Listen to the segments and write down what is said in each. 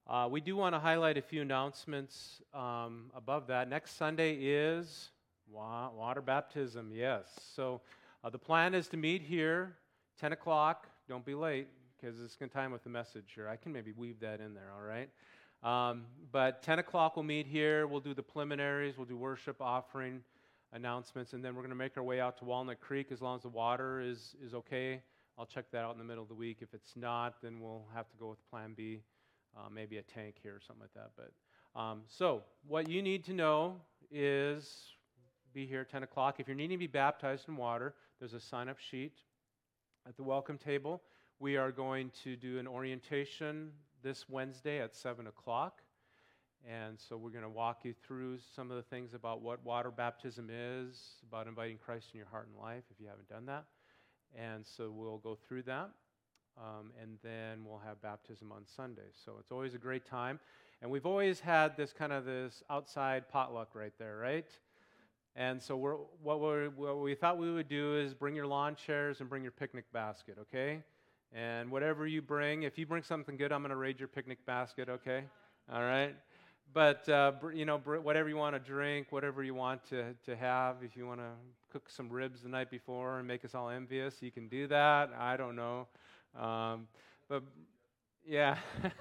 We do want to highlight a few announcements above that. Next Sunday is water baptism, yes. So the plan is to meet here, 10 o'clock. Don't be late because it's going to time with the message here. I can maybe weave that in there, all right? But 10 o'clock we'll meet here. We'll do the preliminaries. We'll do worship, offering, announcements, and then we're going to make our way out to Walnut Creek as long as the water is okay. I'll check that out in the middle of the week. If it's not, then we'll have to go with Plan B. Maybe a tank here or something like that. But so what you need to know is be here at 10 o'clock. If you're needing to be baptized in water, there's a sign-up sheet at the welcome table. We are going to do an orientation this Wednesday at 7 o'clock. And so we're going to walk you through some of the things about what water baptism is, about inviting Christ in your heart and life if you haven't done that. And so we'll go through that. And then we'll have baptism on Sunday. So it's always a great time. And we've always had this outside potluck right there, right? And so what we thought we would do is bring your lawn chairs and bring your picnic basket, okay? And whatever you bring, if you bring something good, I'm going to raid your picnic basket, okay? All right? But, whatever you want to drink, whatever you want to have, if you want to cook some ribs the night before and make us all envious, you can do that. I don't know. But yeah.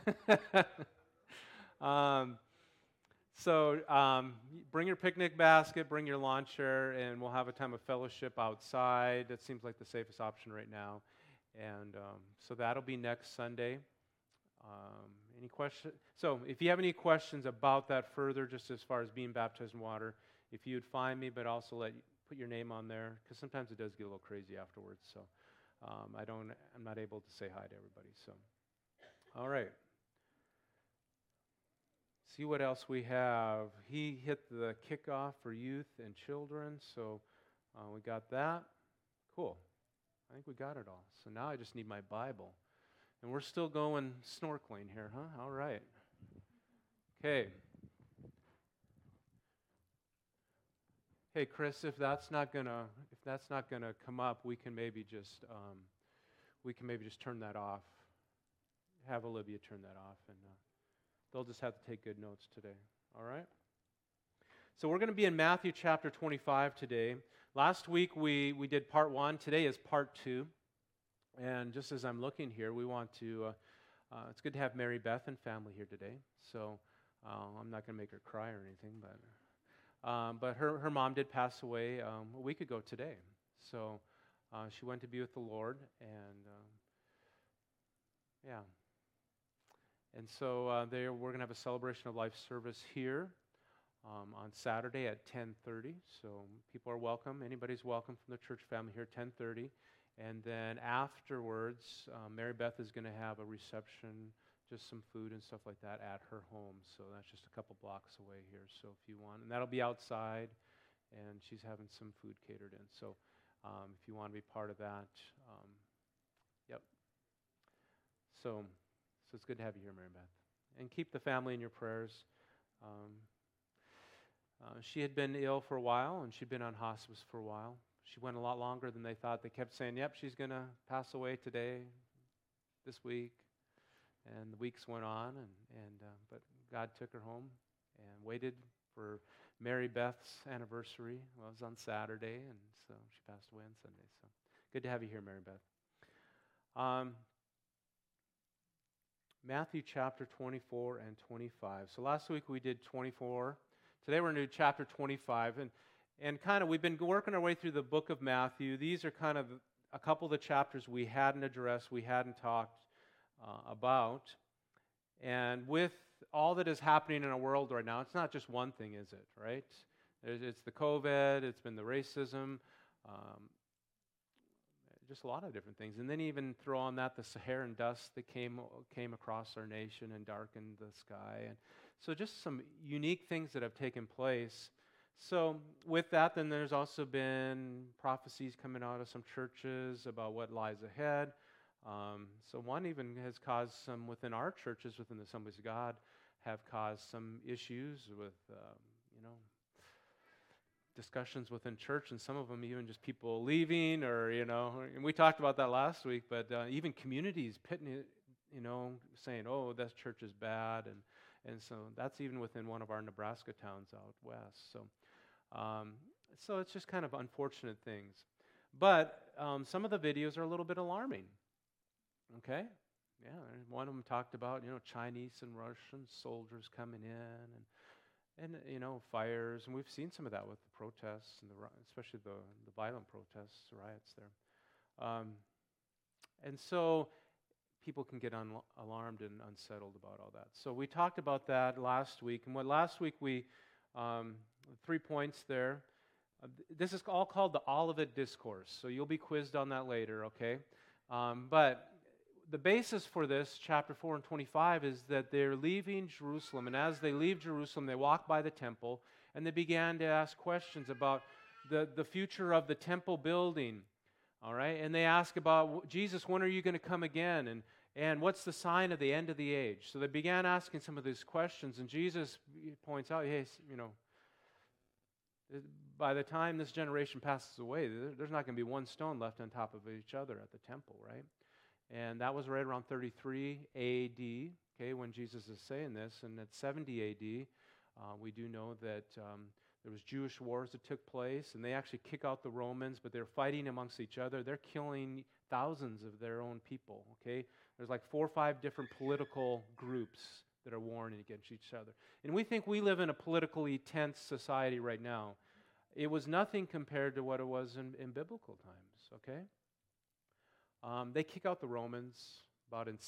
Bring your picnic basket, bring your lawn chair, and we'll have a time of fellowship outside. That seems like the safest option right now. And so that'll be next Sunday. Any questions? So if you have any questions about that further, just as far as being baptized in water, if you would find me, but also put your name on there, because sometimes it does get a little crazy afterwards. So I'm not able to say hi to everybody. So, all right. See what else we have. He hit the kickoff for youth and children, so we got that. Cool. I think we got it all. So now I just need my Bible. And we're still going snorkeling here, huh? All right. Okay. Hey, Chris, if that's not gonna come up, we can maybe just turn that off. Have Olivia turn that off, and they'll just have to take good notes today. All right. So we're going to be in Matthew chapter 25 today. Last week we did part 1. Today is part 2. And just as I'm looking here, we want to, it's good to have Mary Beth and family here today. So I'm not going to make her cry or anything, but her mom did pass away a week ago today. So she went to be with the Lord, and yeah. And so we're going to have a celebration of life service here on Saturday at 10:30. So people are welcome. Anybody's welcome from the church family here at 10:30. And then afterwards, Mary Beth is going to have a reception, just some food and stuff like that at her home. So that's just a couple blocks away here. So if you want, and that'll be outside, and she's having some food catered in. So if you want to be part of that, yep. So it's good to have you here, Mary Beth. And keep the family in your prayers. She had been ill for a while, and she'd been on hospice for a while. She went a lot longer than they thought. They kept saying, yep, she's going to pass away today, this week. And the weeks went on, but God took her home and waited for Mary Beth's anniversary. Well, it was on Saturday, and so she passed away on Sunday. So good to have you here, Mary Beth. Matthew chapter 24 and 25. So last week we did 24. Today we're going to do chapter 25. And we've been working our way through the book of Matthew. These are kind of a couple of the chapters we hadn't addressed, we hadn't talked about. And with all that is happening in our world right now, it's not just one thing, is it, right? It's the COVID, it's been the racism, just a lot of different things. And then even throw on that the Saharan dust that came across our nation and darkened the sky. And so just some unique things that have taken place. So with that, then there's also been prophecies coming out of some churches about what lies ahead. So one even has caused some within our churches, within the Assemblies of God, have caused some issues with, discussions within church, and some of them even just people leaving, and we talked about that last week, but even communities saying, oh, that church is bad. And so that's even within one of our Nebraska towns out west. So it's just kind of unfortunate things. But some of the videos are a little bit alarming. Okay? Yeah, one of them talked about, Chinese and Russian soldiers coming in and fires. And we've seen some of that with the protests, and especially the violent protests, riots there. And so people can get alarmed and unsettled about all that. So we talked about that last week. And last week 3 points there. This is all called the Olivet Discourse. So you'll be quizzed on that later, okay? But the basis for this, chapter 4 and 25, is that they're leaving Jerusalem. And as they leave Jerusalem, they walk by the temple, and they began to ask questions about the future of the temple building. All right? And they ask about, Jesus, when are you going to come again? And what's the sign of the end of the age? So they began asking some of these questions, and Jesus points out, hey, by the time this generation passes away, there's not going to be one stone left on top of each other at the temple, right? And that was right around 33 A.D., okay, when Jesus is saying this. And at 70 A.D., we do know that there was Jewish wars that took place, and they actually kick out the Romans, but they're fighting amongst each other. They're killing thousands of their own people, okay? There's like 4 or 5 different political groups that are warring against each other. And we think we live in a politically tense society right now. It was nothing compared to what it was in biblical times, okay? They kick out the Romans about in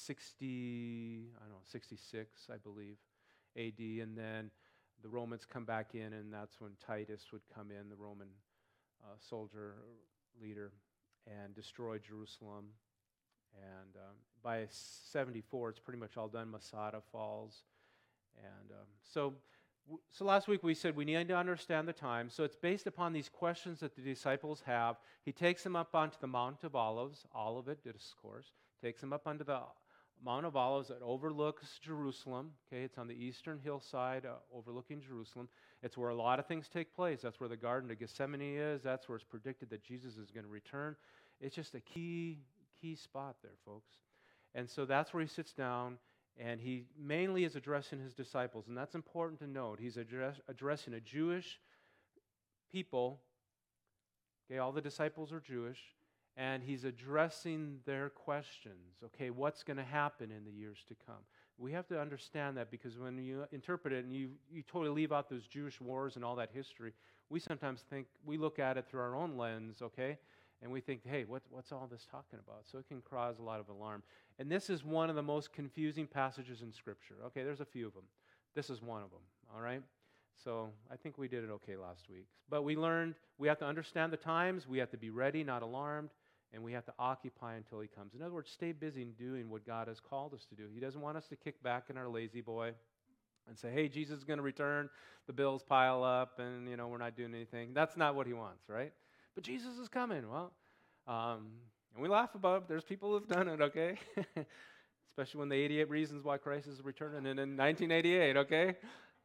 66, I believe, A.D., and then the Romans come back in, and that's when Titus would come in, the Roman soldier leader, and destroy Jerusalem. And by 74, it's pretty much all done. Masada falls. And so last week we said we need to understand the time. So it's based upon these questions that the disciples have. He takes them up onto the Mount of Olives, Olivet Discourse, takes them up onto the Mount of Olives that overlooks Jerusalem. Okay, it's on the eastern hillside overlooking Jerusalem. It's where a lot of things take place. That's where the Garden of Gethsemane is. That's where it's predicted that Jesus is going to return. It's just a key spot there, folks. And so that's where he sits down, and he mainly is addressing his disciples. And that's important to note. He's addressing a Jewish people. Okay, all the disciples are Jewish. And he's addressing their questions. Okay, what's going to happen in the years to come? We have to understand that, because when you interpret it and you totally leave out those Jewish wars and all that history, we sometimes think, we look at it through our own lens, okay? And we think, hey, what's all this talking about? So it can cause a lot of alarm. And this is one of the most confusing passages in Scripture. Okay, there's a few of them. This is one of them, all right? So I think we did it okay last week. But we learned we have to understand the times, we have to be ready, not alarmed, and we have to occupy until he comes. In other words, stay busy in doing what God has called us to do. He doesn't want us to kick back in our lazy boy and say, hey, Jesus is going to return, the bills pile up, and, we're not doing anything. That's not what he wants, right? But Jesus is coming. Well, and we laugh about it. There's people who've done it, okay? Especially when the 88 Reasons Why Christ is Returning in 1988, okay?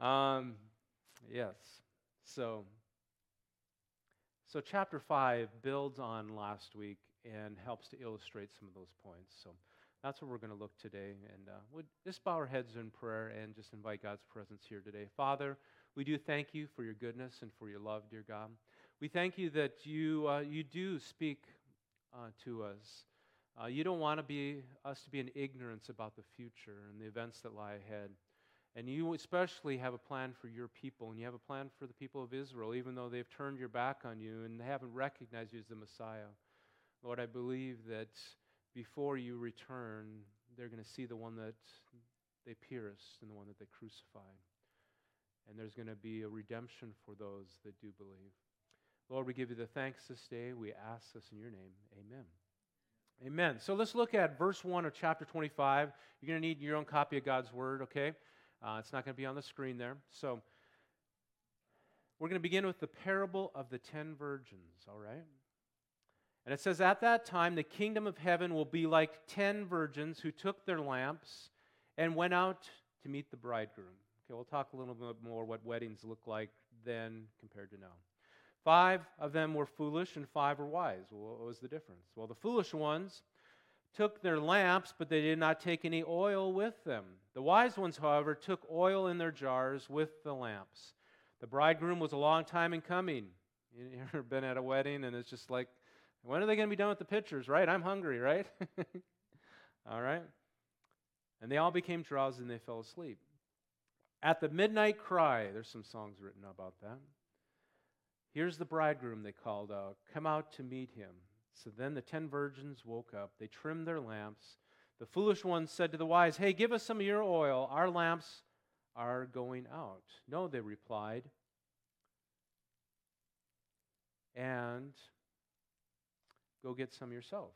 Yes. So chapter 5 builds on last week and helps to illustrate some of those points. So that's what we're going to look today. And we'll just bow our heads in prayer and just invite God's presence here today. Father, we do thank you for your goodness and for your love, dear God. We thank you that you do speak to us. You don't want us to be in ignorance about the future and the events that lie ahead. And you especially have a plan for your people, and you have a plan for the people of Israel, even though they've turned your back on you and they haven't recognized you as the Messiah. Lord, I believe that before you return, they're going to see the one that they pierced and the one that they crucified. And there's going to be a redemption for those that do believe. Lord, we give you the thanks this day. We ask this in your name. Amen. Amen. So let's look at verse 1 of chapter 25. You're going to need your own copy of God's Word, okay? It's not going to be on the screen there. So we're going to begin with the parable of the 10 virgins, all right? And it says, at that time, the kingdom of heaven will be like 10 virgins who took their lamps and went out to meet the bridegroom. Okay, we'll talk a little bit more what weddings look like then compared to now. 5 of them were foolish and 5 were wise. Well, what was the difference? Well, the foolish ones took their lamps, but they did not take any oil with them. The wise ones, however, took oil in their jars with the lamps. The bridegroom was a long time in coming. You ever been at a wedding and it's just like, when are they going to be done with the pictures, right? I'm hungry, right? All right. And they all became drowsy and they fell asleep. At the midnight cry, there's some songs written about that. Here's the bridegroom, they called out. Come out to meet him. So then the 10 virgins woke up. They trimmed their lamps. The foolish ones said to the wise, hey, give us some of your oil. Our lamps are going out. No, they replied. And go get some yourself.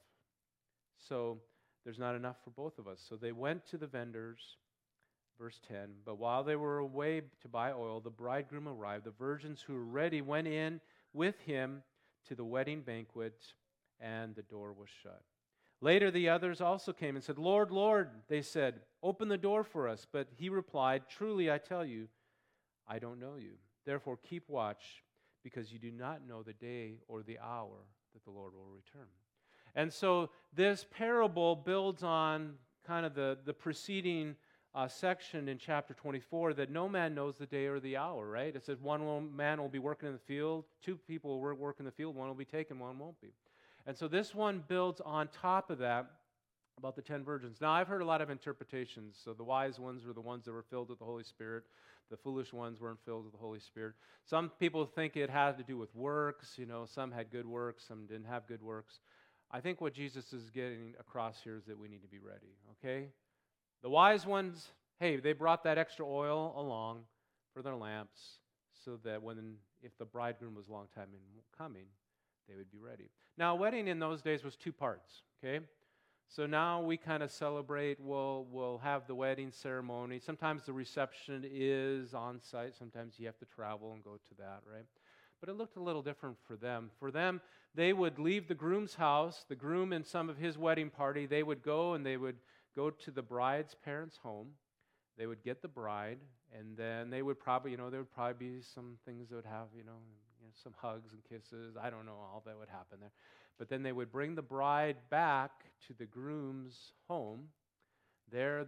So there's not enough for both of us. So they went to the vendors, verse 10. But while they were away to buy oil, the bridegroom arrived. The virgins who were ready went in with him to the wedding banquet, and the door was shut. Later the others also came and said, Lord, Lord, they said, open the door for us. But he replied, truly I tell you, I don't know you. Therefore keep watch, because you do not know the day or the hour that the Lord will return. And so this parable builds on kind of the preceding section in chapter 24, that no man knows the day or the hour, right? It says man will be working in the field, 2 people will work in the field, 1 will be taken, 1 won't be. And so this one builds on top of that about the 10 virgins. Now, I've heard a lot of interpretations. So the wise ones were the ones that were filled with the Holy Spirit. The foolish ones weren't filled with the Holy Spirit. Some people think it had to do with works. Some had good works, some didn't have good works. I think what Jesus is getting across here is that we need to be ready, okay? The wise ones, hey, they brought that extra oil along for their lamps so that if the bridegroom was a long time in coming, they would be ready. Now, a wedding in those days was 2 parts, okay? So now we kind of celebrate, we'll have the wedding ceremony. Sometimes the reception is on site. Sometimes you have to travel and go to that, right? But it looked a little different for them. For them, they would leave the groom's house, the groom and some of his wedding party. They would go and they would go to the bride's parents' home. They would get the bride, and then they would probably, there would probably be some things that would have, some hugs and kisses. I don't know all that would happen there. But then they would bring the bride back to the groom's home. There,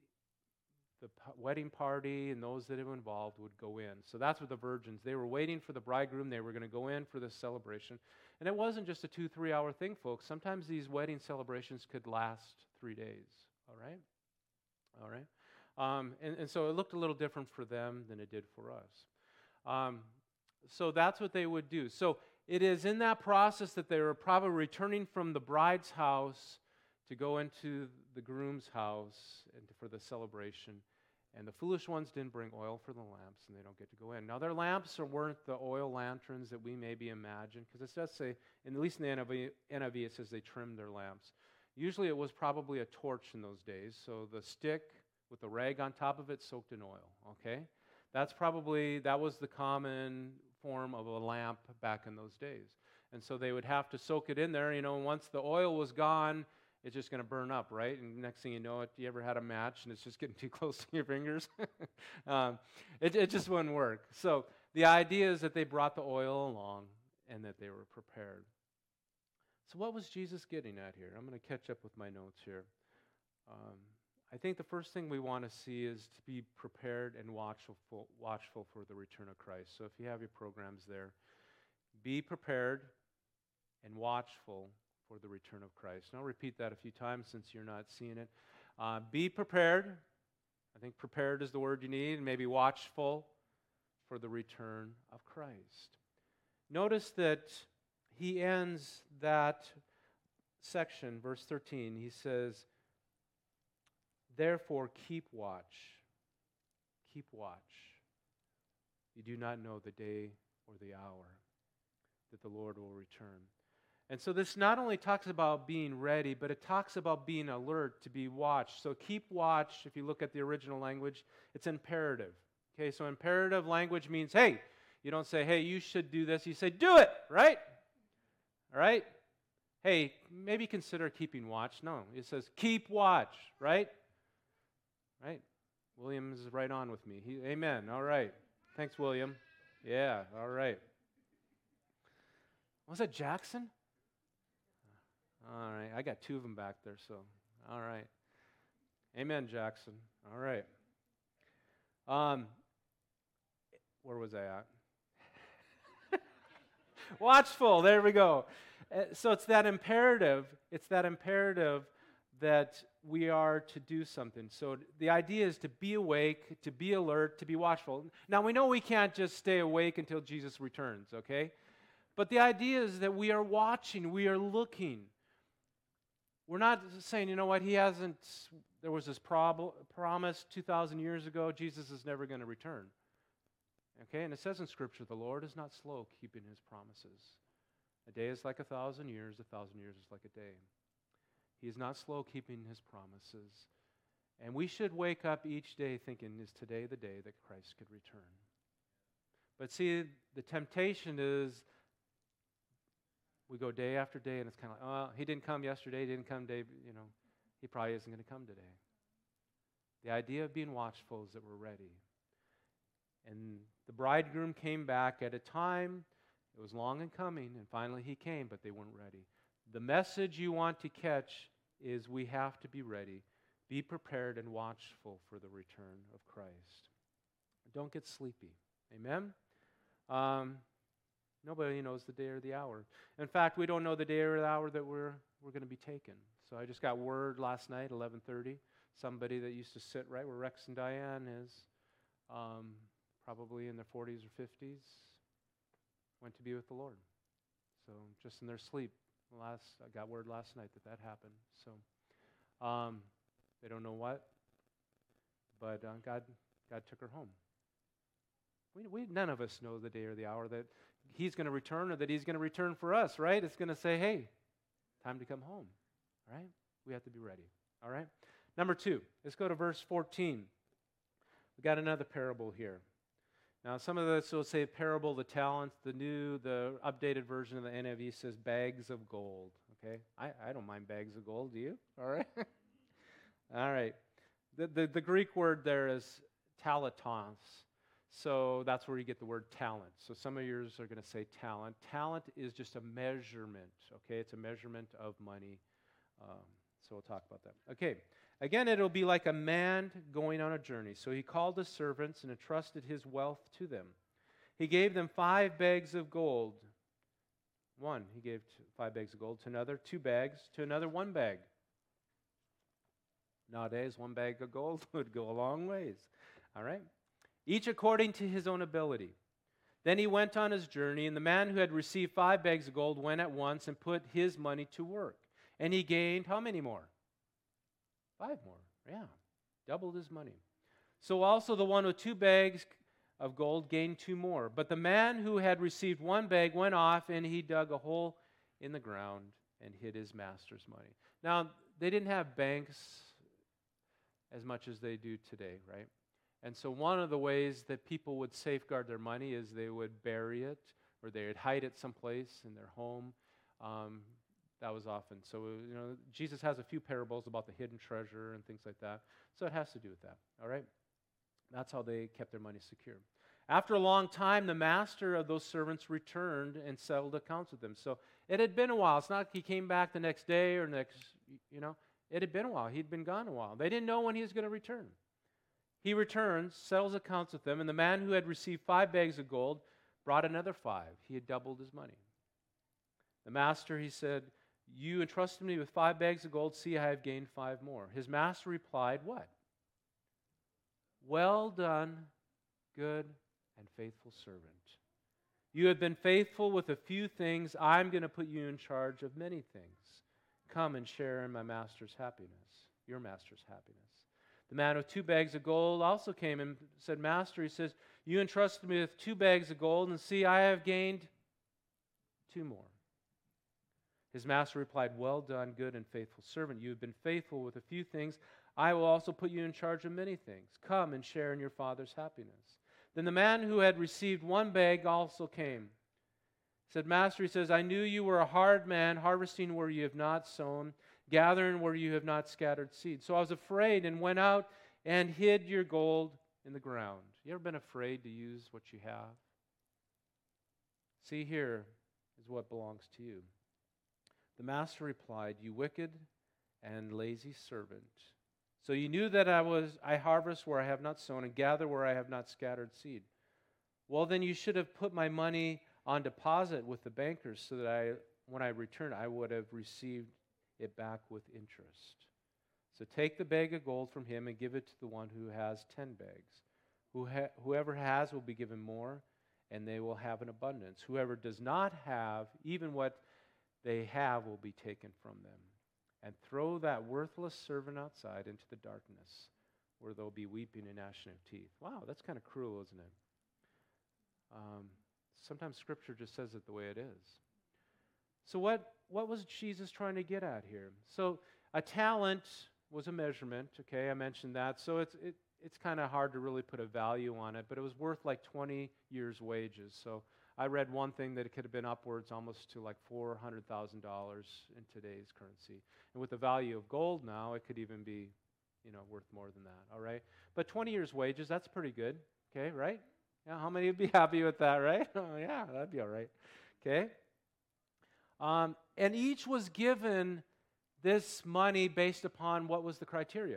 the wedding party and those that were involved would go in. So that's what the virgins, they were waiting for the bridegroom. They were going to go in for this celebration. And it wasn't just a 2-3 hour thing, folks. Sometimes these wedding celebrations could last 3 days. All right? And so it looked a little different for them than it did for us. So that's what they would do. So it is in that process that they were probably returning from the bride's house to go into the groom's house for the celebration. And the foolish ones didn't bring oil for the lamps, and they don't get to go in. Now, their lamps weren't the oil lanterns that we maybe imagine, because it does say, at least in the NIV, it says they trimmed their lamps. Usually it was probably a torch in those days, so the stick with the rag on top of it soaked in oil, okay? That was the common form of a lamp back in those days. And so they would have to soak it in there. Once the oil was gone, it's just going to burn up, right? And next thing you know, you ever had a match and it's just getting too close to your fingers? It just wouldn't work. So the idea is that they brought the oil along and that they were prepared. So what was Jesus getting at here? I'm going to catch up with my notes here. I think the first thing we want to see is to be prepared and watchful for the return of Christ. So if you have your programs there, be prepared and watchful for the return of Christ. And I'll repeat that a few times since you're not seeing it. Be prepared. I think prepared is the word you need. And maybe watchful for the return of Christ. Notice that he ends that section, verse 13. He says, therefore keep watch. Keep watch. You do not know the day or the hour that the Lord will return. And so this not only talks about being ready, but it talks about being alert, to be watched. So keep watch, if you look at the original language, it's imperative. Okay, so imperative language means, hey, you don't say, hey, you should do this. You say, do it, right? All right? Hey, maybe consider keeping watch. No, it says keep watch, right? Right? William is right on with me. Amen. All right. Thanks, William. Yeah, all right. Was that Jackson? All right. I got two of them back there, so all right. Amen, Jackson. All right. Where was I at? Watchful. There we go. So it's that imperative. It's that imperative that we are to do something. So the idea is to be awake, to be alert, to be watchful. Now we know we can't just stay awake until Jesus returns, okay? But the idea is that we are watching, we are looking. We're not saying, you know what, there was this promise 2,000 years ago, Jesus is never going to return. Okay, and it says in Scripture, the Lord is not slow keeping His promises. A day is like 1,000 years, 1,000 years is like a day. He is not slow keeping His promises. And we should wake up each day thinking, is today the day that Christ could return? But see, the temptation is we go day after day, and it's kind of like, oh, He didn't come yesterday, He didn't come today, He probably isn't going to come today. The idea of being watchful is that we're ready. And the bridegroom came back at a time, it was long in coming, and finally He came, but they weren't ready. The message you want to catch is we have to be ready. Be prepared and watchful for the return of Christ. Don't get sleepy. Amen? Nobody knows the day or the hour. In fact, we don't know the day or the hour that we're going to be taken. So I just got word last night, 11:30, somebody that used to sit right where Rex and Diane is, probably in their 40s or 50s, went to be with the Lord. So just in their sleep. I got word last night that happened. So they don't know what, but God took her home. We none of us know the day or the hour that He's going to return or that He's going to return for us, right? It's going to say, hey, time to come home, right? We have to be ready, all right? Number 2, let's go to verse 14. We got another parable here. Now, some of this will say parable of the talents. The updated version of the NIV says bags of gold, okay? I don't mind bags of gold, do you? All right? All right. The Greek word there is talatos. So that's where you get the word talent. So some of yours are going to say talent. Talent is just a measurement, okay? It's a measurement of money. So we'll talk about that. Okay. Again, it'll be like a man going on a journey. So he called his servants and entrusted his wealth to them. He gave them 5 bags of gold. One, he gave 5 bags of gold. To another, 2 bags. To another, 1 bag. Nowadays, 1 bag of gold would go a long ways. All right? Each according to his own ability. Then he went on his journey, and the man who had received 5 bags of gold went at once and put his money to work. And he gained how many more? 5 more. Yeah. Doubled his money. So also the one with 2 bags of gold gained 2 more. But the man who had received 1 bag went off, and he dug a hole in the ground and hid his master's money. Now, they didn't have banks as much as they do today, right? And so one of the ways that people would safeguard their money is they would bury it or they would hide it someplace in their home. That was often. So, Jesus has a few parables about the hidden treasure and things like that. So it has to do with that, all right? That's how they kept their money secure. After a long time, the master of those servants returned and settled accounts with them. So it had been a while. It's not like he came back the next day or it had been a while. He'd been gone a while. They didn't know when he was going to return. He returns, settles accounts with them, and the man who had received 5 bags of gold brought another 5. He had doubled his money. The master, he said, you entrusted me with 5 bags of gold. See, I have gained 5 more. His master replied, what? Well done, good and faithful servant. You have been faithful with a few things. I'm going to put you in charge of many things. Come and share in my master's happiness, your master's happiness. The man with 2 bags of gold also came and said, Master, he says, you entrusted me with 2 bags of gold, and see, I have gained 2 more. His master replied, well done, good and faithful servant. You have been faithful with a few things. I will also put you in charge of many things. Come and share in your father's happiness. Then the man who had received 1 bag also came. He said, Master, he says, I knew you were a hard man, harvesting where you have not sown, gathering where you have not scattered seed. So I was afraid and went out and hid your gold in the ground. You ever been afraid to use what you have? See, here is what belongs to you. The master replied, "You wicked and lazy servant. So you knew that I harvest where I have not sown and gather where I have not scattered seed. Well, then you should have put my money on deposit with the bankers so that when I return, I would have received it back with interest. So take the bag of gold from him and give it to the one who has 10 bags. Whoever has will be given more, and they will have an abundance. Whoever does not have, even what they have will be taken from them. And throw that worthless servant outside into the darkness, where there'll be weeping and gnashing of teeth." Wow, that's kind of cruel, isn't it? Sometimes Scripture just says it the way it is. So what was Jesus trying to get at here? So a talent was a measurement, okay, I mentioned that. So it's kind of hard to really put a value on it, but it was worth like 20 years' wages. So I read one thing that it could have been upwards almost to like $400,000 in today's currency. And with the value of gold now, it could even be, worth more than that, all right? But 20 years' wages, that's pretty good, okay, right? Yeah, how many would be happy with that, right? Oh, yeah, that'd be all right, okay? And each was given this money based upon what was the criteria?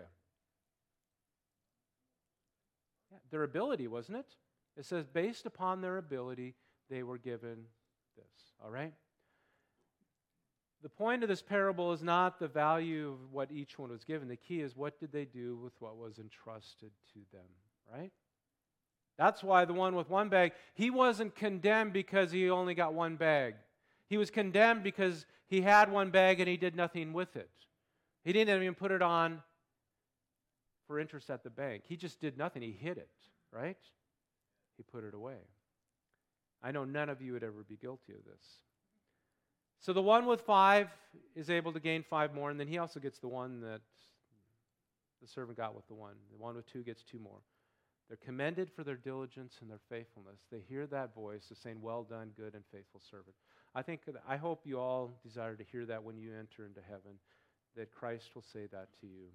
Yeah, their ability, wasn't it? It says based upon their ability, they were given this, all right? The point of this parable is not the value of what each one was given. The key is what did they do with what was entrusted to them, right? That's why the one with one bag, he wasn't condemned because he only got one bag. He was condemned because he had one bag and he did nothing with it. He didn't even put it on for interest at the bank. He just did nothing. He hid it, right? He put it away. I know none of you would ever be guilty of this. So the one with 5 is able to gain 5 more, and then he also gets the one that the servant got with the one. The one with 2 gets 2 more. They're commended for their diligence and their faithfulness. They hear that voice of saying, "Well done, good and faithful servant." I hope you all desire to hear that when you enter into heaven, that Christ will say that to you.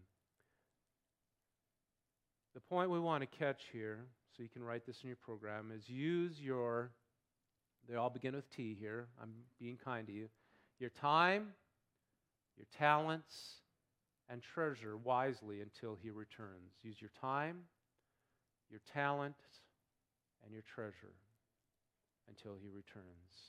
The point we want to catch here, so you can write this in your program, is use they all begin with T here. I'm being kind to you. Your time, your talents, and treasure wisely until he returns. Use your time, your talent, and your treasure until he returns.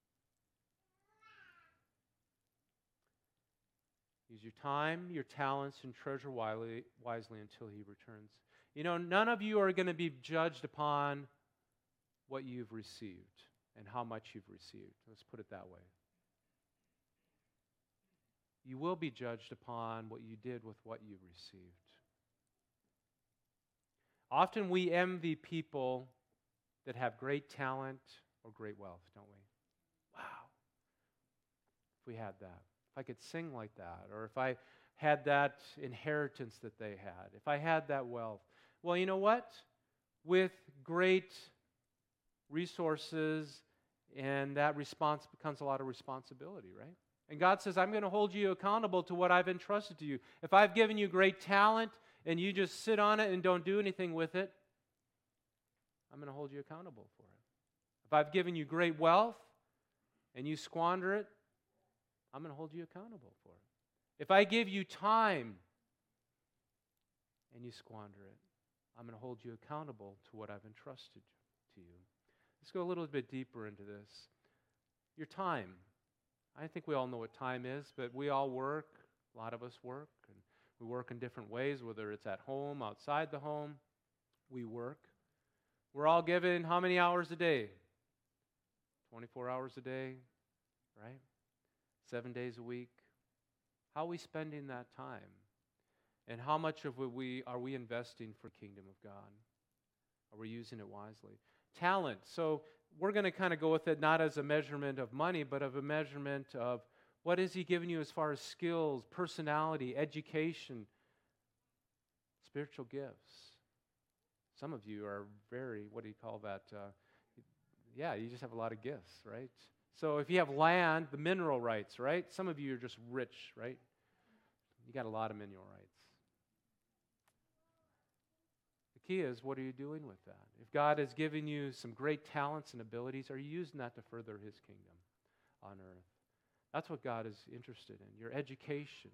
Use your time, your talents, and treasure wisely until he returns. None of you are going to be judged upon what you've received and how much you've received. Let's put it that way. You will be judged upon what you did with what you received. Often we envy people that have great talent or great wealth, don't we? Wow. If we had that. If I could sing like that, or if I had that inheritance that they had, if I had that wealth. Well, you know what? With great resources, and that response becomes a lot of responsibility, right? And God says, I'm going to hold you accountable to what I've entrusted to you. If I've given you great talent and you just sit on it and don't do anything with it, I'm going to hold you accountable for it. If I've given you great wealth and you squander it, I'm going to hold you accountable for it. If I give you time and you squander it, I'm going to hold you accountable to what I've entrusted to you. Let's go a little bit deeper into this. Your time. I think we all know what time is, but we all work. A lot of us work, and we work in different ways, whether it's at home, outside the home. We work. We're all given how many hours a day? 24 hours a day, right? 7 days a week. How are we spending that time? And how much of it are we investing for the kingdom of God? Are we using it wisely? Talent. So we're going to kind of go with it not as a measurement of money, but of a measurement of what has he given you as far as skills, personality, education, spiritual gifts. Some of you are very, what do you call that? You just have a lot of gifts, right? So if you have land, the mineral rights, right? Some of you are just rich, right? You got a lot of mineral rights. The key is, what are you doing with that? If God has given you some great talents and abilities, are you using that to further his kingdom on earth? That's what God is interested in, your education.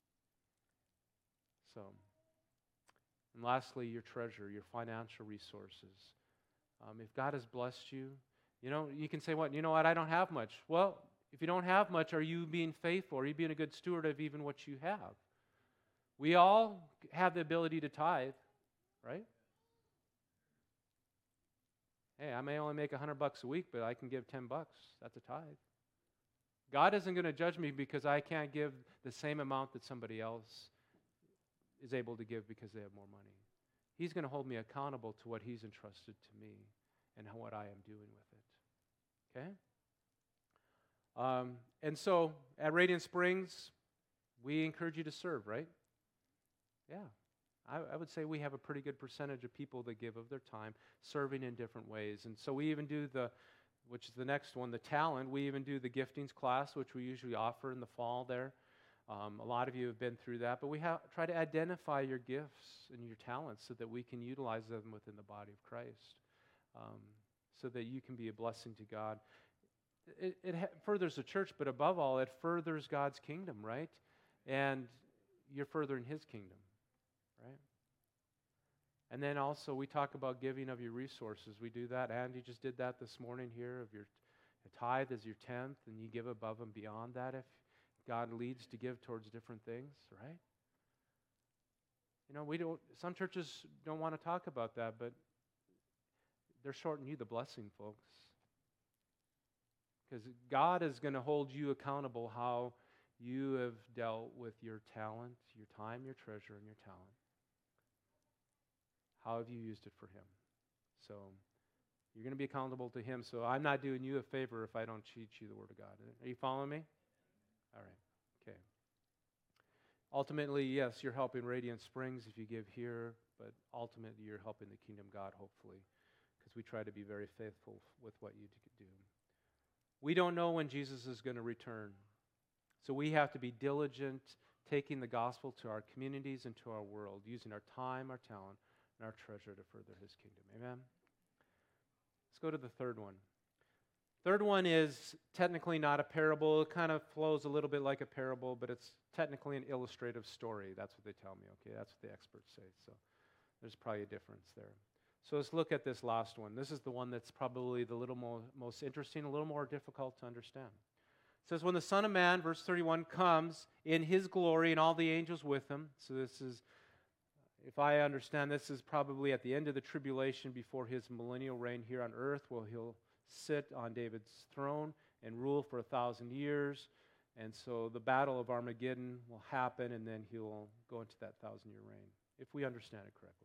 So, and lastly, your treasure, your financial resources. If God has blessed you, you can say, what? You know what? I don't have much. Well, if you don't have much, are you being faithful? Are you being a good steward of even what you have? We all have the ability to tithe, right? Hey, I may only make $100 a week, but I can give $10. That's a tithe. God isn't going to judge me because I can't give the same amount that somebody else is able to give because they have more money. He's going to hold me accountable to what He's entrusted to me and what I am doing with it. Okay? And so at Radiant Springs, we encourage you to serve, right? Yeah. I would say we have a pretty good percentage of people that give of their time serving in different ways. And so we even do which is the next one, the talent. We even do the giftings class, which we usually offer in the fall there. A lot of you have been through that, but we try to identify your gifts and your talents so that we can utilize them within the body of Christ, so that you can be a blessing to God. It furthers the church, but above all, it furthers God's kingdom, right? And you're furthering His kingdom, right? And then also we talk about giving of your resources. We do that. Andy just did that this morning here, of your tithe as your tenth, and you give above and beyond that if God leads to give towards different things, right? Some churches don't want to talk about that, but they're shorting you the blessing, folks. Because God is going to hold you accountable how you have dealt with your talent, your time, your treasure, and your talent. How have you used it for Him? So you're going to be accountable to Him. So I'm not doing you a favor if I don't teach you the Word of God. Are you following me? All right. Okay. Ultimately, yes, you're helping Radiant Springs if you give here, but ultimately you're helping the kingdom of God, hopefully, because we try to be very faithful with what you do. We don't know when Jesus is going to return, so we have to be diligent, taking the gospel to our communities and to our world, using our time, our talent, and our treasure to further His kingdom. Amen? Let's go to the third one. Third one is technically not a parable. It kind of flows a little bit like a parable, but it's technically an illustrative story. That's what they tell me, okay? That's what the experts say. So there's probably a difference there. So let's look at this last one. This is the one that's probably the most interesting, a little more difficult to understand. It says, when the Son of Man, verse 31, comes in His glory and all the angels with Him. So this is, if I understand, this is probably at the end of the tribulation before His millennial reign here on earth, where He'll sit on David's throne and rule for 1,000 years. And so the battle of Armageddon will happen, and then He'll go into that 1,000-year reign, if we understand it correctly.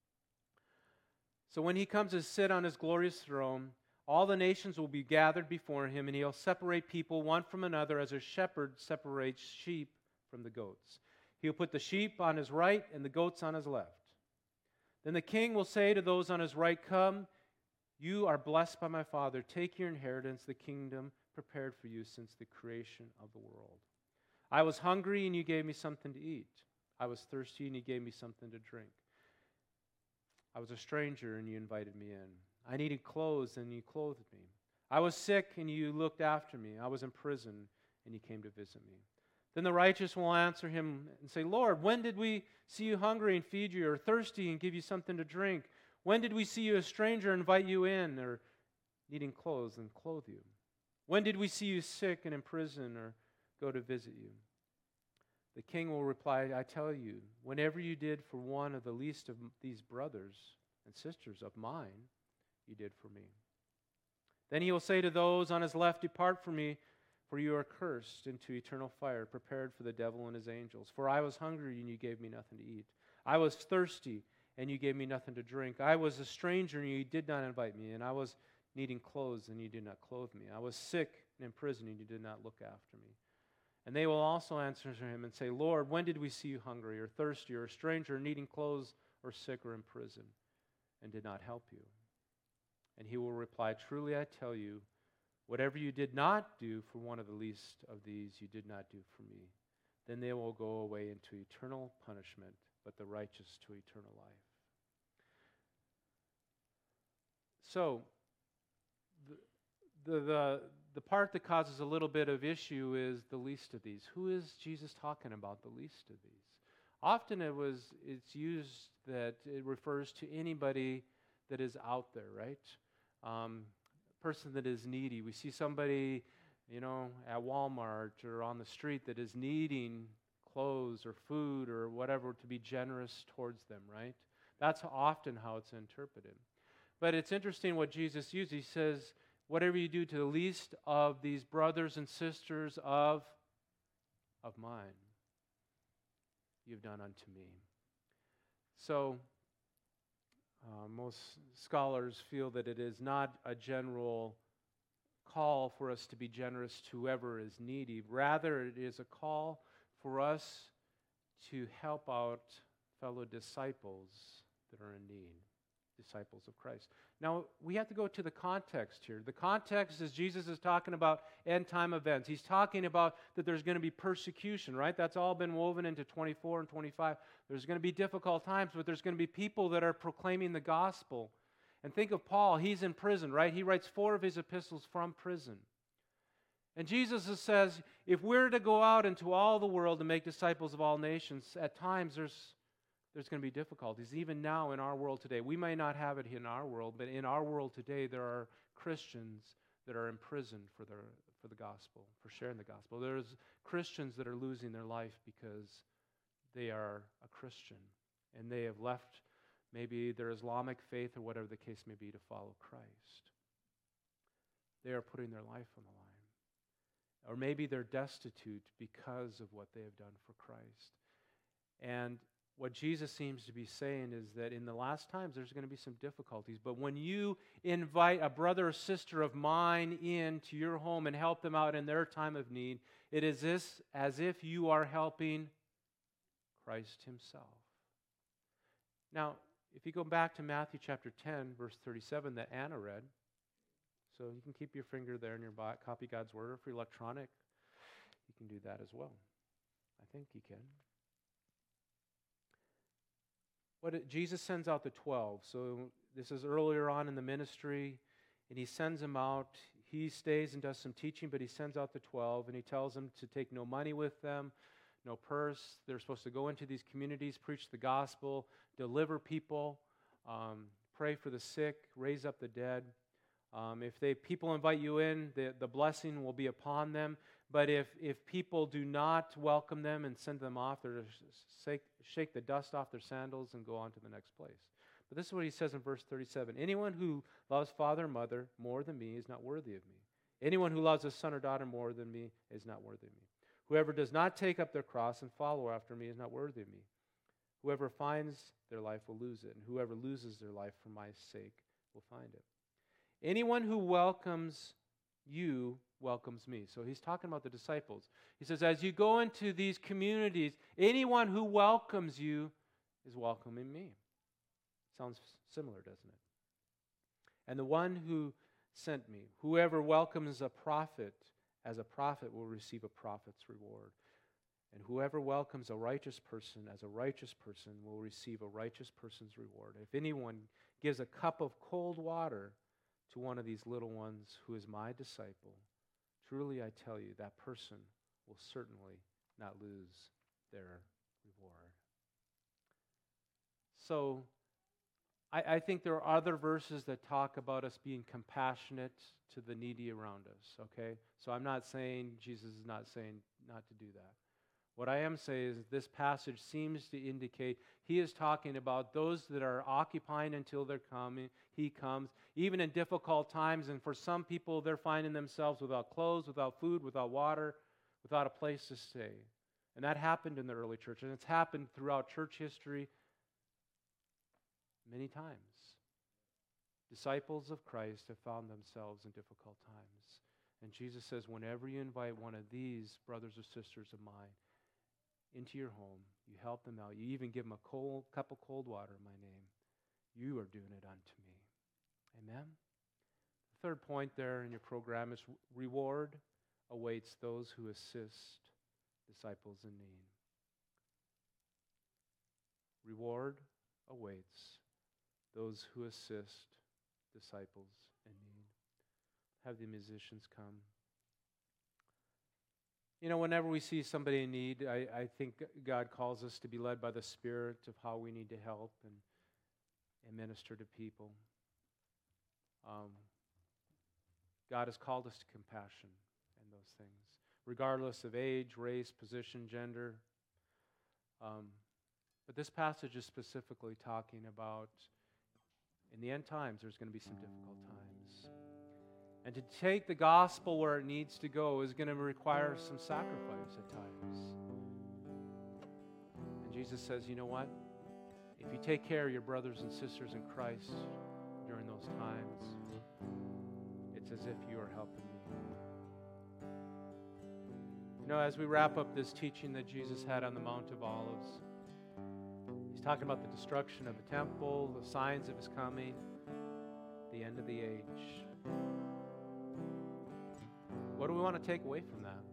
So when He comes to sit on His glorious throne, all the nations will be gathered before Him, and He'll separate people one from another as a shepherd separates sheep from the goats. He'll put the sheep on His right and the goats on His left. Then the King will say to those on His right, "Come, you are blessed by my Father. Take your inheritance, the kingdom prepared for you since the creation of the world. I was hungry, and you gave me something to eat. I was thirsty, and you gave me something to drink. I was a stranger, and you invited me in. I needed clothes, and you clothed me. I was sick, and you looked after me. I was in prison, and you came to visit me." Then the righteous will answer Him and say, "Lord, when did we see you hungry and feed you, or thirsty and give you something to drink? When did we see you a stranger and invite you in, or needing clothes and clothe you? When did we see you sick and in prison, or go to visit you?" The King will reply, "I tell you, whenever you did for one of the least of these brothers and sisters of mine, you did for me." Then He will say to those on His left, "Depart from me, for you are cursed, into eternal fire, prepared for the devil and his angels. For I was hungry, and you gave me nothing to eat. I was thirsty, and you gave me nothing to drink. I was a stranger, and you did not invite me. And I was needing clothes, and you did not clothe me. I was sick and in prison, and you did not look after me." And they will also answer Him and say, "Lord, when did we see you hungry, or thirsty, or a stranger, or needing clothes, or sick, or in prison, and did not help you?" And He will reply, "Truly I tell you, whatever you did not do for one of the least of these, you did not do for me." Then they will go away into eternal punishment, but the righteous to eternal life. So, the part that causes a little bit of issue is the least of these. Who is Jesus talking about, the least of these? Often it's used that it refers to anybody that is out there, right? Person that is needy. We see somebody, at Walmart or on the street that is needing clothes or food or whatever, to be generous towards them, right? That's often how it's interpreted. But it's interesting what Jesus used. He says, whatever you do to the least of these brothers and sisters of mine, you've done unto me. So, most scholars feel that it is not a general call for us to be generous to whoever is needy. Rather, it is a call for us to help out fellow disciples that are in need, disciples of Christ. Now, we have to go to the context here. The context is Jesus is talking about end-time events. He's talking about that there's going to be persecution, right? That's all been woven into 24 and 25. There's going to be difficult times, but there's going to be people that are proclaiming the gospel. And think of Paul. He's in prison, right? He writes 4 of his epistles from prison. And Jesus says, if we're to go out into all the world and make disciples of all nations, at times there's going to be difficulties. Even now in our world today, we may not have it in our world, but in our world today, there are Christians that are imprisoned for the gospel, for sharing the gospel. There's Christians that are losing their life because they are a Christian and they have left maybe their Islamic faith or whatever the case may be to follow Christ. They are putting their life on the line. Or maybe they're destitute because of what they have done for Christ. And what Jesus seems to be saying is that in the last times there's going to be some difficulties, but when you invite a brother or sister of mine into your home and help them out in their time of need, it is as if you are helping Christ himself. Now, if you go back to Matthew chapter 10, verse 37 that Anna read, so you can keep your finger there in your copy God's Word, or if you're electronic, you can do that as well. I think you can. Jesus sends out the 12. So this is earlier on in the ministry, and he sends them out. He stays and does some teaching, but he sends out the 12, and he tells them to take no money with them, no purse. They're supposed to go into these communities, preach the gospel, deliver people, pray for the sick, raise up the dead. If people invite you in, the blessing will be upon them. But if people do not welcome them and send them off, they're to shake the dust off their sandals and go on to the next place. But this is what he says in verse 37. Anyone who loves father or mother more than me is not worthy of me. Anyone who loves a son or daughter more than me is not worthy of me. Whoever does not take up their cross and follow after me is not worthy of me. Whoever finds their life will lose it, and whoever loses their life for my sake will find it. Anyone who welcomes you welcomes me. So he's talking about the disciples. He says, as you go into these communities, anyone who welcomes you is welcoming me. Sounds similar, doesn't it? And the one who sent me, whoever welcomes a prophet as a prophet will receive a prophet's reward. And whoever welcomes a righteous person as a righteous person will receive a righteous person's reward. If anyone gives a cup of cold water to one of these little ones who is my disciple, truly I tell you, that person will certainly not lose their reward. So, I think there are other verses that talk about us being compassionate to the needy around us, okay? So I'm not saying, Jesus is not saying not to do that. What I am saying is this passage seems to indicate he is talking about those that are occupying until he comes, even in difficult times. And for some people, they're finding themselves without clothes, without food, without water, without a place to stay. And that happened in the early church, and it's happened throughout church history many times. Disciples of Christ have found themselves in difficult times. And Jesus says, whenever you invite one of these brothers or sisters of mine into your home, you help them out, you even give them a cup of cold water in my name, you are doing it unto me. Amen? The third point there in your program is reward awaits those who assist disciples in need. Reward awaits those who assist disciples in need. Have the musicians come. Whenever we see somebody in need, I think God calls us to be led by the Spirit of how we need to help and minister to people. God has called us to compassion and those things, regardless of age, race, position, gender. But this passage is specifically talking about in the end times, there's going to be some difficult times. And to take the gospel where it needs to go is going to require some sacrifice at times. And Jesus says, you know what? If you take care of your brothers and sisters in Christ during those times, it's as if you are helping me. As we wrap up this teaching that Jesus had on the Mount of Olives, he's talking about the destruction of the temple, the signs of his coming, the end of the age. What do we want to take away from that?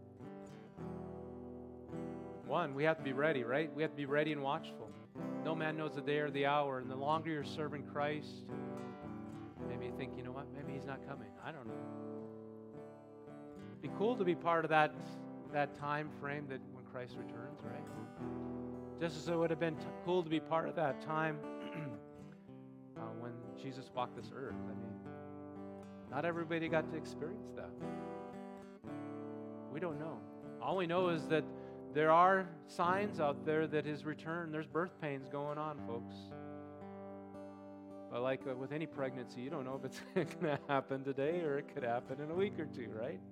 One, we have to be ready, right? We have to be ready and watchful. No man knows the day or the hour, and the longer you're serving Christ, maybe you think, you know what, maybe he's not coming. I don't know. It'd be cool to be part of that time frame that when Christ returns, right? Just as it would have been cool to be part of that time when Jesus walked this earth. I mean, not everybody got to experience that. We don't know. All we know is that there are signs out there that his return, there's birth pains going on, folks. But like with any pregnancy, you don't know if it's going to happen today or it could happen in a week or two, right?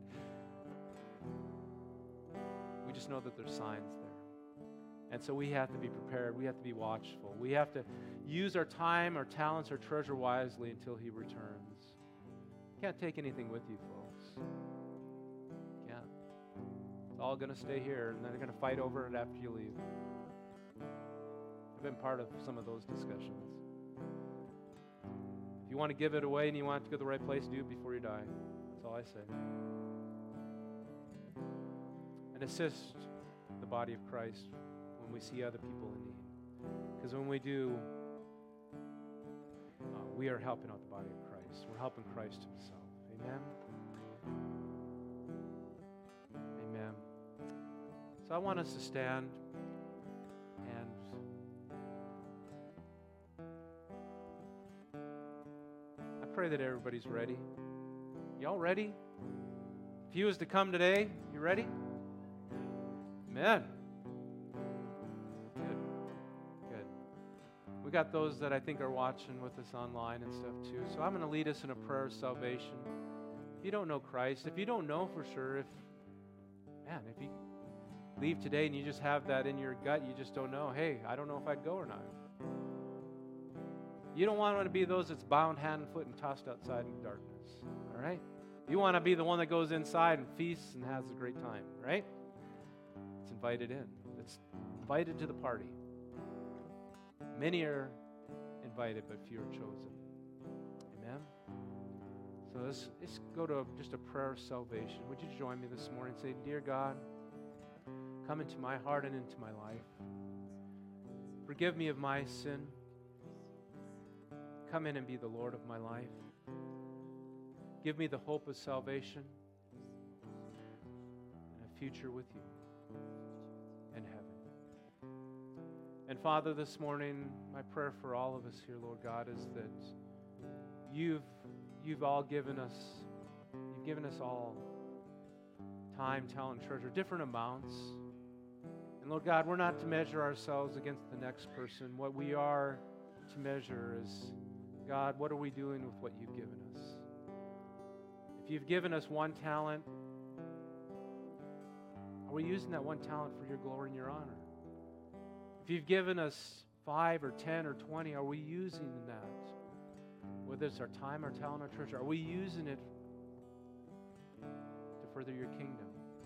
We just know that there's signs there. And so we have to be prepared. We have to be watchful. We have to use our time, our talents, our treasure wisely until he returns. You can't take anything with you, folks. Can't. It's all going to stay here, and then they're going to fight over it after you leave. I've been part of some of those discussions. If you want to give it away and you want it to go to the right place, do it before you die. That's all I say. And assist the body of Christ when we see other people in need. Because when we do, we are helping out the body of Christ. We're helping Christ himself. Amen? Amen. So I want us to stand and I pray that everybody's ready. Y'all ready? If he was to come today, you ready? Amen. Good. Good. We got those that I think are watching with us online and stuff too. So I'm going to lead us in a prayer of salvation. If you don't know Christ, if you don't know for sure, if you leave today and you just have that in your gut, you just don't know, hey, I don't know if I'd go or not. You don't want to be those that's bound hand and foot and tossed outside in darkness. All right? You want to be the one that goes inside and feasts and has a great time, right? It's invited in. It's invited to the party. Many are invited, but few are chosen. Amen? So let's go to just a prayer of salvation. Would you join me this morning and say, Dear God, come into my heart and into my life. Forgive me of my sin. Come in and be the Lord of my life. Give me the hope of salvation and a future with you in heaven. And Father, this morning, my prayer for all of us here, Lord God, is that you've all given us, you've given us all time, talent, treasure, different amounts. And Lord God, we're not to measure ourselves against the next person. What we are to measure is, God, what are we doing with what you've given us? If you've given us one talent, are we using that one talent for your glory and your honor? If you've given us 5 or 10 or 20, are we using that? Whether it's our time, our talent, our treasure, are we using it to further your kingdom?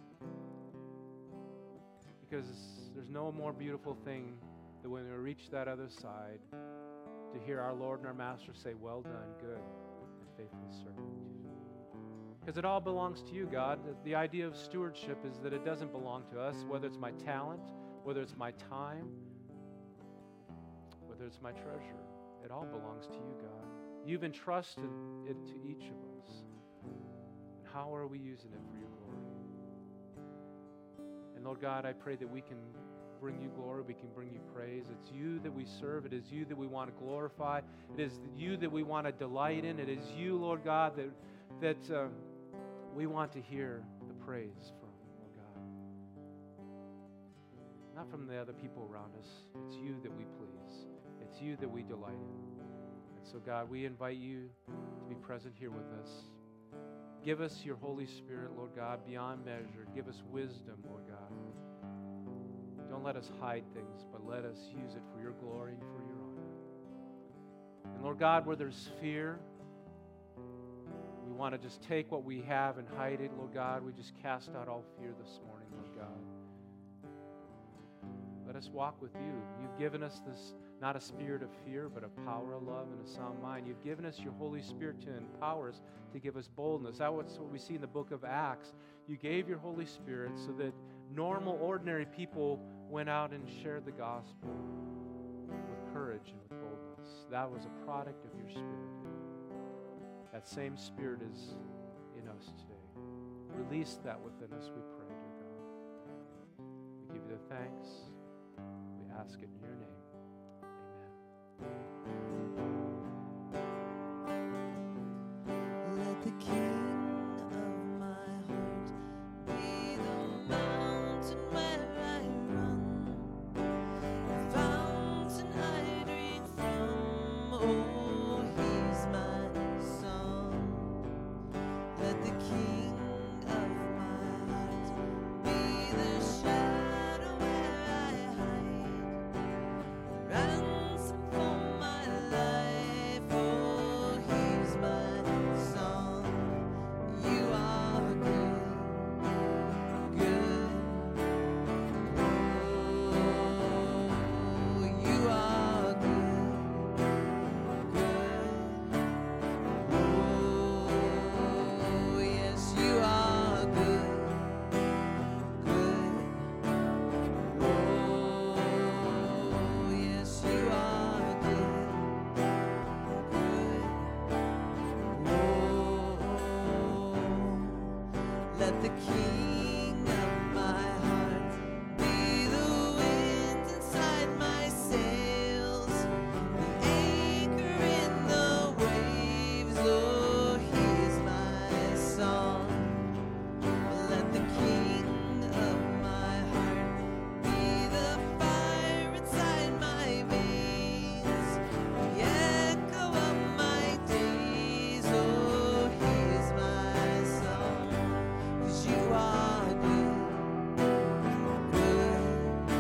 Because there's no more beautiful thing than when we reach that other side to hear our Lord and our Master say, well done, good and faithful servant. Because it all belongs to you, God. The idea of stewardship is that it doesn't belong to us, whether it's my talent, whether it's my time, whether it's my treasure. It all belongs to you, God. You've entrusted it to each of us. And how are we using it for your glory? And Lord God, I pray that we can bring you glory, we can bring you praise. It's you that we serve. It is you that we want to glorify. It is you that we want to delight in. It is you, Lord God, that we want to hear the praise from, Lord God. Not from the other people around us. It's you that we please. It's you that we delight in. And so, God, we invite you to be present here with us. Give us your Holy Spirit, Lord God, beyond measure. Give us wisdom, Lord God. Don't let us hide things, but let us use it for your glory and for your honor. And Lord God, where there's fear, we want to just take what we have and hide it, Lord God. We just cast out all fear this morning, Lord God. Let us walk with you. You've given us this, not a spirit of fear, but a power of love and a sound mind. You've given us your Holy Spirit to empower us, to give us boldness. That's what we see in the book of Acts. You gave your Holy Spirit so that normal, ordinary people went out and shared the gospel with courage and with boldness. That was a product of your Spirit. That same Spirit is in us today. Release that within us, we pray, dear God. We give you the thanks. We ask it in your name. Let the King of my heart be the mountain where I run, the fountain I drink from. Oh, he's my song. Let the King of my heart be the shadow where I hide, ransom for my life. Oh, he's my song. You are good, good. Oh, you are good, good. Oh, yes, you are good, good. Oh, yes, you are good, good. Oh, let the King of my heart be the wind inside my sails, the anchor in the waves. Oh, he is my song. Let the King of my heart be the fire inside my veins, the echo of my days. Oh, he is my song. 'Cause you are good, good.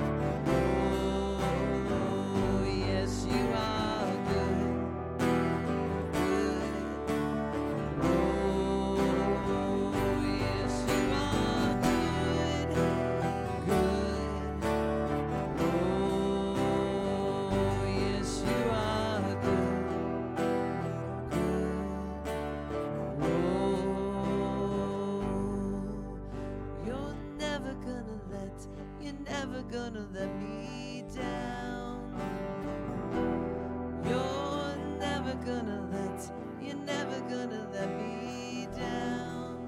Oh, yes, you are good, good. Oh, yes, you are good, good. Oh, yes, you are good, good. Oh, you're never gonna let me down. You're never gonna let me down.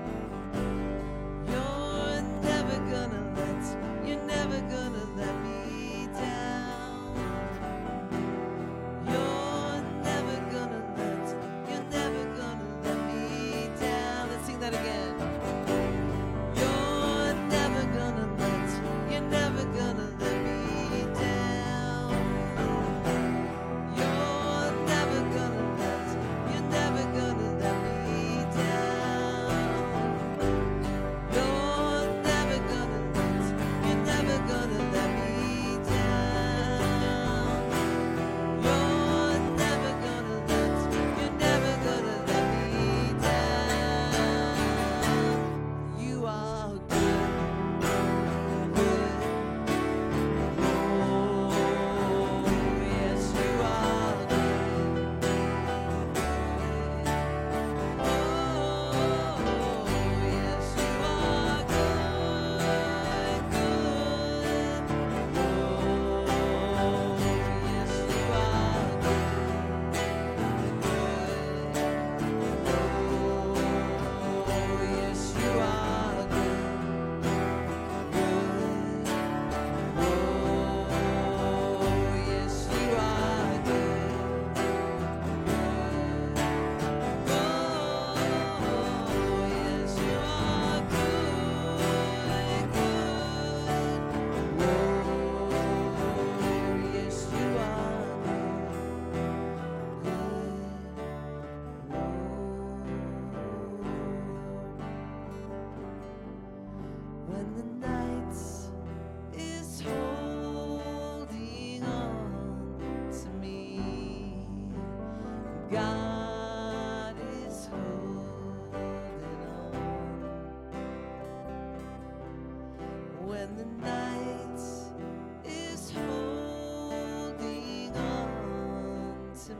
You're never gonna let me down. You're never gonna let me down. Let's sing that again. You're never gonna let me down. You're never gonna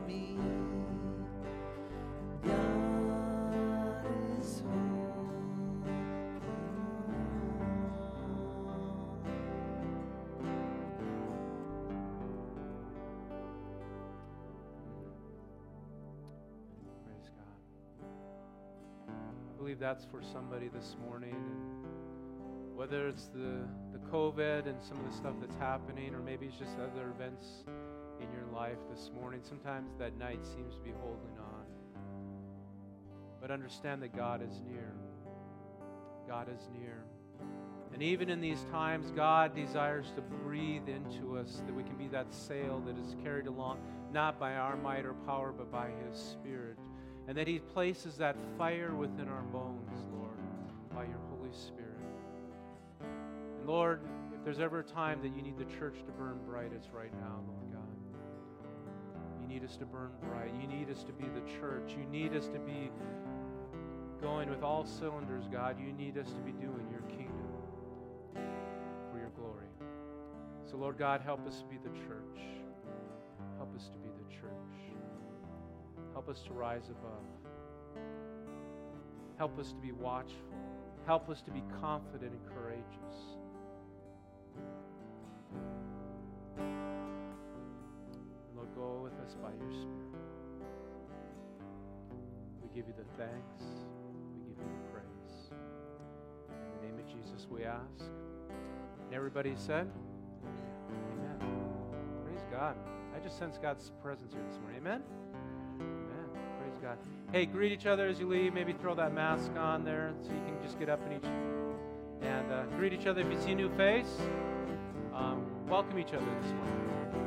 me. God is home. Praise God. I believe that's for somebody this morning. And whether it's the COVID and some of the stuff that's happening, or maybe it's just other events in your life this morning, sometimes that night seems to be holding on. But understand that God is near. God is near. And even in these times, God desires to breathe into us, that we can be that sail that is carried along, not by our might or power, but by His Spirit. And that He places that fire within our bones, Lord, by your Holy Spirit. And Lord, if there's ever a time that you need the church to burn bright, it's right now, Lord God. You need us to burn bright. You need us to be the church. You need us to be going with all cylinders, God. You need us to be doing your kingdom for your glory. So, Lord God, help us to be the church. Help us to be the church. Help us to rise above. Help us to be watchful. Help us to be confident and courageous. And Lord, go with us by your Spirit. We give you the thanks. We give you the praise. In the name of Jesus we ask. And everybody said, amen. Praise God. I just sense God's presence here this morning. Amen? Amen. Praise God. Hey, greet each other as you leave. Maybe throw that mask on there so you can just get up and greet each other. If you see a new face, welcome each other this morning.